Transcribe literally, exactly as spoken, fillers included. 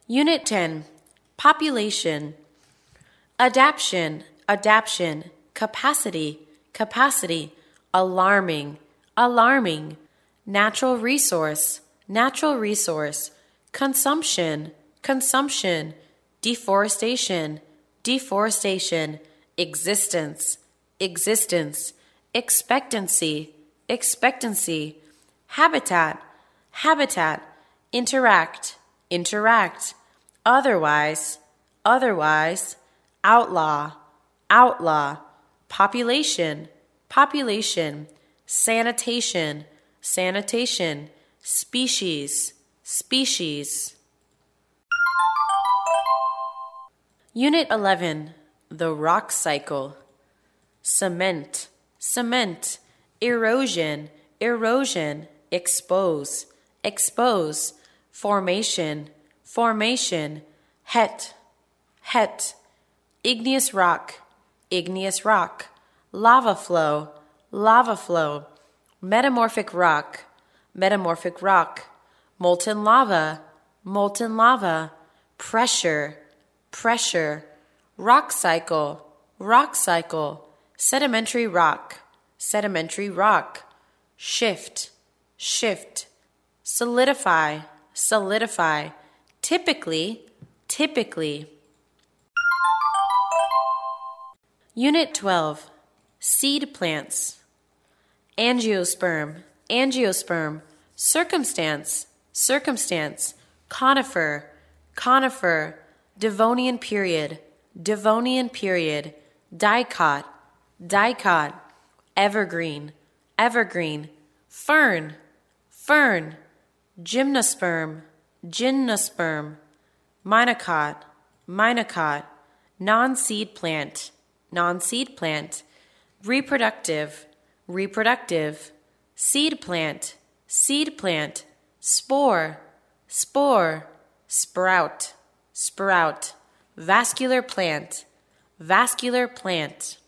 Unit ten. Population. Adaption, adaption, capacity, capacity, alarming, alarming, natural resource, natural resource, consumption, consumption, deforestation, deforestation, existence, existence, expectancy, expectancy, habitat, habitat, interact, interact, otherwise, otherwise, outlaw, outlaw, population, population, sanitation, sanitation, species, species. Unit eleven. The rock cycle. Cement, cement, erosion, erosion, expose, expose, formation, formation, het, het, igneous rock, igneous rock, lava flow, lava flow, metamorphic rock, metamorphic rock, molten lava, molten lava, pressure, pressure, rock cycle, rock cycle, sedimentary rock, sedimentary rock, shift, shift, solidify, solidify, typically, typically. Unit twelve. Seed plants. Angiosperm, angiosperm, circumstance, circumstance, conifer, conifer, Devonian period, Devonian period, dicot, dicot, evergreen, evergreen, fern, fern, gymnosperm, gymnosperm, monocot, monocot, non-seed plant, non-seed plant, reproductive, reproductive, seed plant, seed plant, spore, spore, sprout, sprout, vascular plant, vascular plant.